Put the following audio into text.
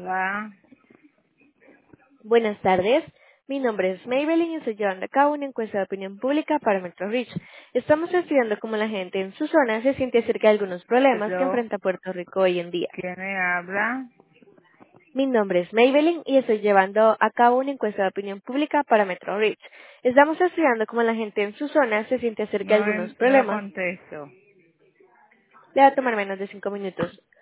Hola, Buenas tardes, mi nombre es Maybelline y estoy llevando a cabo una encuesta de opinión pública para Metro Reach. Estamos estudiando cómo la gente en su zona se siente acerca de algunos problemas que yo, enfrenta Puerto Rico hoy en día. ¿quién me habla? Mi nombre es Maybelline y estoy llevando a cabo una encuesta de opinión pública para Metro Reach. Estamos estudiando cómo la gente en su zona se siente acerca de No, algunos no problemas. contesto. Le va a tomar menos de 5 minutos.